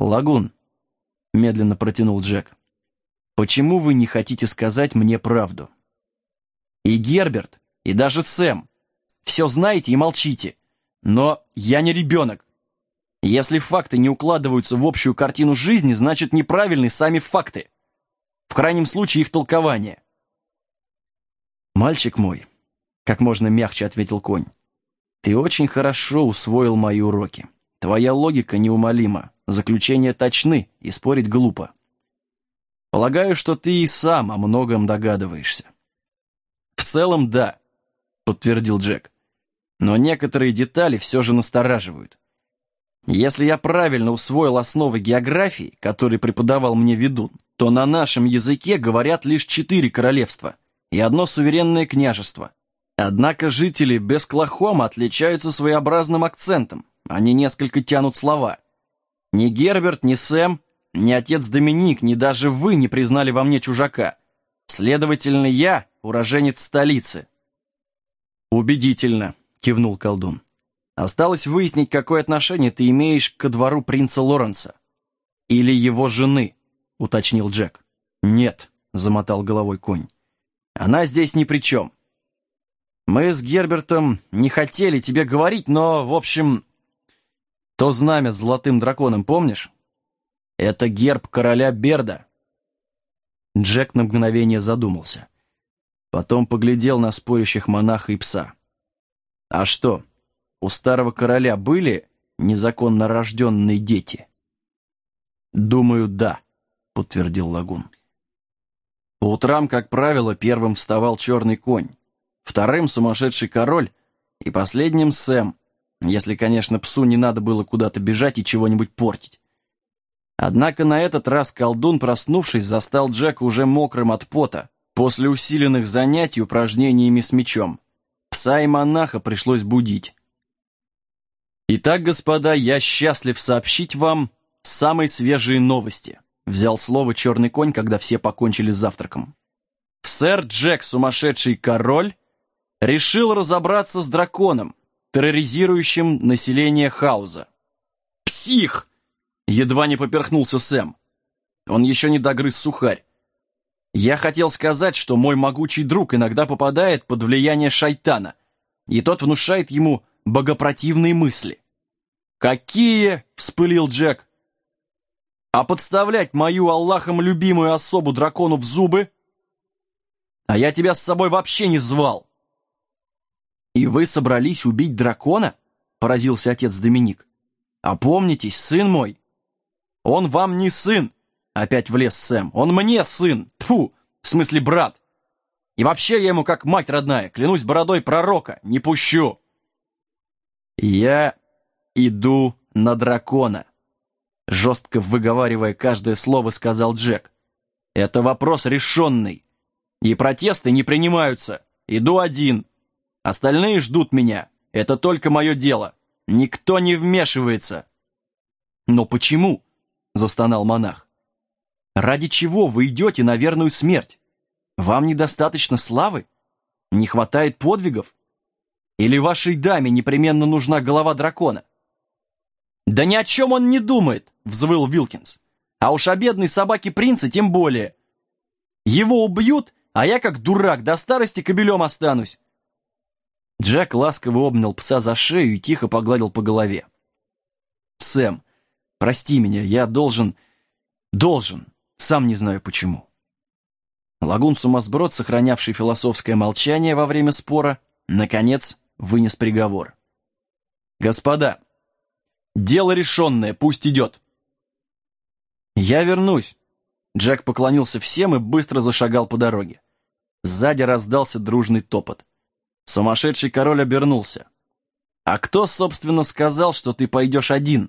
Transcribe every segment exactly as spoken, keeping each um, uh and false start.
«Лагун», — медленно протянул Джек, — «почему вы не хотите сказать мне правду? И Герберт, и даже Сэм, все знаете и молчите, но я не ребенок. Если факты не укладываются в общую картину жизни, значит неправильны сами факты. В крайнем случае их толкование». «Мальчик мой», — как можно мягче ответил конь, — «ты очень хорошо усвоил мои уроки. Твоя логика неумолима, заключения точны, и спорить глупо. Полагаю, что ты и сам о многом догадываешься». «В целом, да», — подтвердил Джек, — «но некоторые детали все же настораживают. Если я правильно усвоил основы географии, которые преподавал мне ведун, то на нашем языке говорят лишь четыре королевства и одно суверенное княжество. Однако жители Бесклахома отличаются своеобразным акцентом, они несколько тянут слова. Ни Герберт, ни Сэм, ни отец Доминик, ни даже вы не признали во мне чужака. Следовательно, я уроженец столицы». «Убедительно», — кивнул колдун. «Осталось выяснить, какое отношение ты имеешь ко двору принца Лоренса. Или его жены», — уточнил Джек. «Нет», — замотал головой конь. «Она здесь ни при чем. Мы с Гербертом не хотели тебе говорить, но, в общем, то знамя с золотым драконом, помнишь? Это герб короля Берда». Джек на мгновение задумался. Потом поглядел на спорящих монаха и пса. «А что, у старого короля были незаконно рожденные дети?» «Думаю, да», — подтвердил Лагун. «По утрам, как правило, первым вставал черный конь, вторым — сумасшедший король и последним — Сэм, если, конечно, псу не надо было куда-то бежать и чего-нибудь портить. Однако на этот раз колдун, проснувшись, застал Джека уже мокрым от пота после усиленных занятий упражнениями с мечом. Пса и монаха пришлось будить. «Итак, господа, я счастлив сообщить вам самые свежие новости», взял слово черный конь, когда все покончили с завтраком. «Сэр Джек, сумасшедший король, решил разобраться с драконом, терроризирующим население Хауза». «Псих!» — едва не поперхнулся Сэм. Он еще не догрыз сухарь. «Я хотел сказать, что мой могучий друг иногда попадает под влияние шайтана, и тот внушает ему богопротивные мысли». «Какие?» — вспылил Джек. «А подставлять мою Аллахом любимую особу дракону в зубы? А я тебя с собой вообще не звал». «И вы собрались убить дракона?» — поразился отец Доминик. «Опомнитесь, сын мой». «Он вам не сын!» — опять влез Сэм. «Он мне сын! Тьфу! В смысле брат! И вообще я ему как мать родная, клянусь бородой пророка, не пущу!» «Я иду на дракона», — жестко выговаривая каждое слово, сказал Джек. «Это вопрос решенный, и протесты не принимаются. Иду один. Остальные ждут меня. Это только мое дело. Никто не вмешивается». «Но почему?» — застонал монах. «Ради чего вы идете на верную смерть? Вам недостаточно славы? Не хватает подвигов? Или вашей даме непременно нужна голова дракона?» «Да ни о чем он не думает!» — взвыл Вилкинс. «А уж о бедной собаке принца тем более. Его убьют, а я как дурак до старости кобелем останусь». Джек ласково обнял пса за шею и тихо погладил по голове. «Сэм, прости меня, я должен... должен, сам не знаю почему». Лагун-сумасброд, сохранявший философское молчание во время спора, наконец вынес приговор. «Господа, дело решенное, пусть идет». «Я вернусь». Джек поклонился всем и быстро зашагал по дороге. Сзади раздался дружный топот. Сумасшедший король обернулся. «А кто, собственно, сказал, что ты пойдешь один?»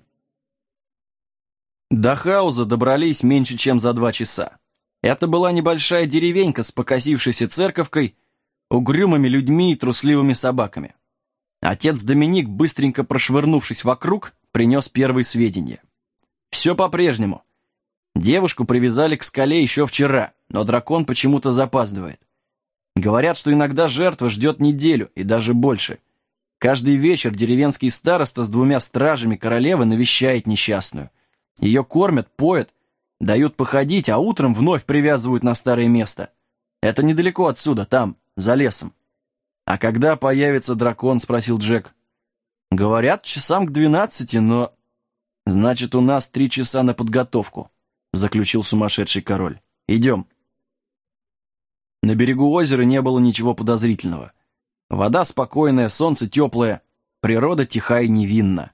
До Хауза добрались меньше, чем за два часа. Это была небольшая деревенька с покосившейся церковкой, угрюмыми людьми и трусливыми собаками. Отец Доминик, быстренько прошвырнувшись вокруг, принес первые сведения. Все по-прежнему. Девушку привязали к скале еще вчера, но дракон почему-то запаздывает. Говорят, что иногда жертва ждет неделю и даже больше. Каждый вечер деревенский староста с двумя стражами королевы навещает несчастную. Ее кормят, поят, дают походить, а утром вновь привязывают на старое место. Это недалеко отсюда, там, за лесом. «А когда появится дракон?» — спросил Джек. «Говорят, часам к двенадцати, но...» «Значит, у нас три часа на подготовку», — заключил сумасшедший король. «Идем». На берегу озера не было ничего подозрительного. Вода спокойная, солнце теплое, природа тиха и невинна.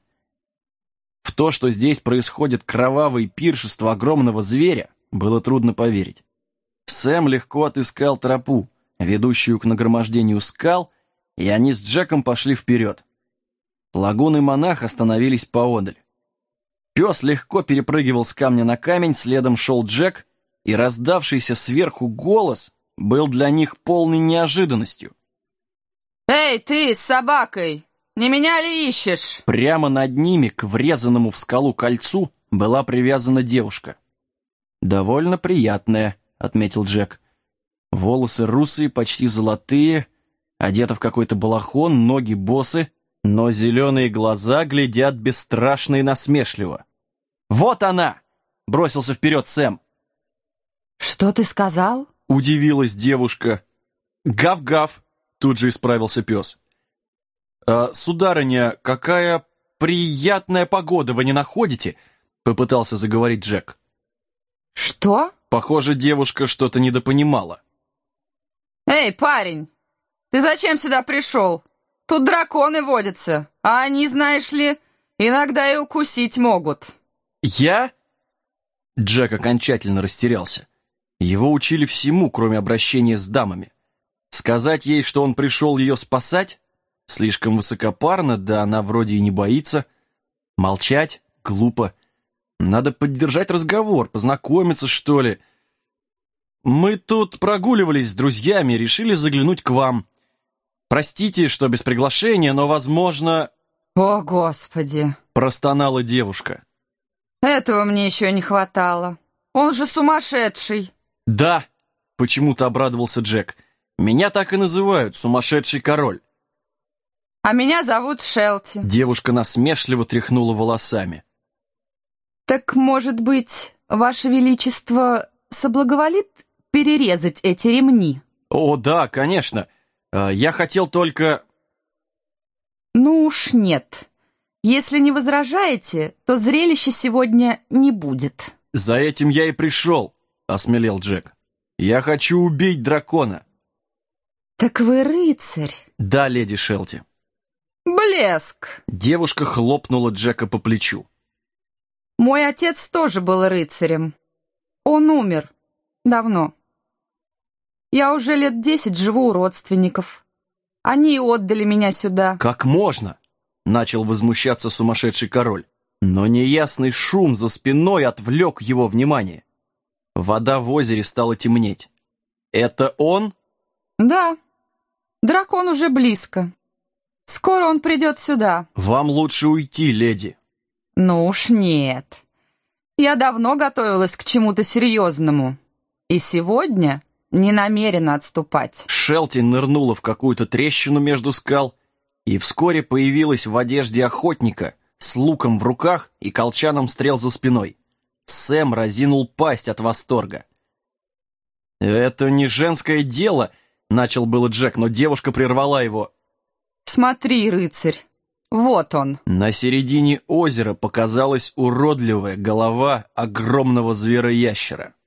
В то, что здесь происходит кровавое пиршество огромного зверя, было трудно поверить. Сэм легко отыскал тропу, ведущую к нагромождению скал, и они с Джеком пошли вперед. Лагун и монах остановились поодаль. Пес легко перепрыгивал с камня на камень, следом шел Джек, и раздавшийся сверху голос был для них полной неожиданностью. «Эй, ты с собакой! Не меня ли ищешь?» Прямо над ними, к врезанному в скалу кольцу, была привязана девушка. «Довольно приятная», — отметил Джек. Волосы русые, почти золотые, одета в какой-то балахон, ноги босы, но зеленые глаза глядят бесстрашно и насмешливо. «Вот она!» — бросился вперед Сэм. «Что ты сказал?» — удивилась девушка. «Гав-гав!» — тут же исправился пес. «А, сударыня, какая приятная погода, вы не находите?» — попытался заговорить Джек. «Что?» Похоже, девушка что-то недопонимала. «Эй, парень, ты зачем сюда пришел? Тут драконы водятся, а они, знаешь ли, иногда и укусить могут». «Я?» Джек окончательно растерялся. Его учили всему, кроме обращения с дамами. Сказать ей, что он пришел ее спасать? Слишком высокопарно, да она вроде и не боится. Молчать? Глупо. Надо поддержать разговор, познакомиться, что ли. «Мы тут прогуливались с друзьями, решили заглянуть к вам. Простите, что без приглашения, но, возможно...» «О, Господи!» — простонала девушка. «Этого мне еще не хватало. Он же сумасшедший!» «Да!» — почему-то обрадовался Джек. «Меня так и называют, сумасшедший король». «А меня зовут Шелти». Девушка насмешливо тряхнула волосами. «Так, может быть, Ваше Величество соблаговолит перерезать эти ремни?» «О, да, конечно. Я хотел только...» «Ну уж нет. Если не возражаете, то зрелища сегодня не будет». «За этим я и пришел», — осмелел Джек. «Я хочу убить дракона». «Так вы рыцарь?» «Да, леди Шелти». «Блеск!» Девушка хлопнула Джека по плечу. «Мой отец тоже был рыцарем. Он умер. Давно. Я уже лет десять живу у родственников. Они и отдали меня сюда». «Как можно?» — начал возмущаться сумасшедший король. Но неясный шум за спиной отвлек его внимание. Вода в озере стала темнеть. «Это он?» «Да. Дракон уже близко. Скоро он придет сюда». «Вам лучше уйти, леди». «Ну уж нет. Я давно готовилась к чему-то серьезному. И сегодня не намерена отступать». Шелти нырнула в какую-то трещину между скал и вскоре появилась в одежде охотника с луком в руках и колчаном стрел за спиной. Сэм разинул пасть от восторга. «Это не женское дело», — начал было Джек, но девушка прервала его. «Смотри, рыцарь, вот он». На середине озера показалась уродливая голова огромного звероящера.